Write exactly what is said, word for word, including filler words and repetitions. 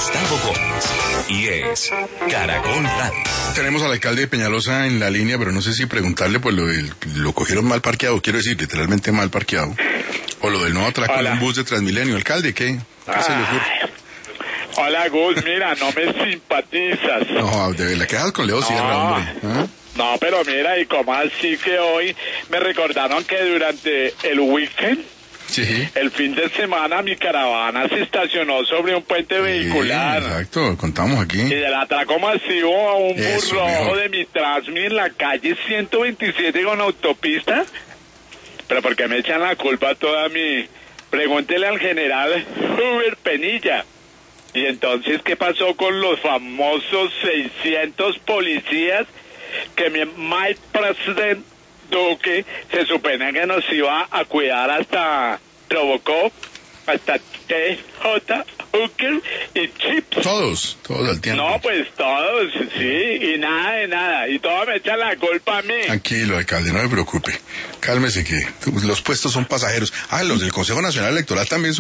Gustavo Gómez. Y es Caracol Radio. Tenemos al alcalde de Peñalosa en la línea, pero no sé si preguntarle, pues lo del, lo cogieron mal parqueado, quiero decir, literalmente mal parqueado. O lo del nuevo atraco en un bus de Transmilenio. Alcalde, ¿qué? ¿Qué se le ocurre? Hola, Gus, mira, no me simpatizas. No, de la quejas con Leo no. Sierra, hombre. ¿Ah? No, pero mira, y como así que hoy me recordaron que durante el weekend, sí, el fin de semana, mi caravana se estacionó sobre un puente sí, vehicular. Exacto, contamos aquí. Y del atraco masivo a un bus Eso, rojo mejor. de mi Transmi en la calle ciento veintisiete con autopista. Pero ¿por qué me echan la culpa a toda mi...? Pregúntele al general Huber Penilla. Y entonces, ¿qué pasó con los famosos seiscientos policías que mi my president Duque se supone que nos iba a cuidar hasta Robocop, hasta T J Hooker y Chips? Todos, todos al tiempo. No, pues todos, sí, y nada de nada. Y todos me echan la culpa a mí. Tranquilo, alcalde, no se preocupe. Cálmese que los puestos son pasajeros. Ah, los del Consejo Nacional Electoral también son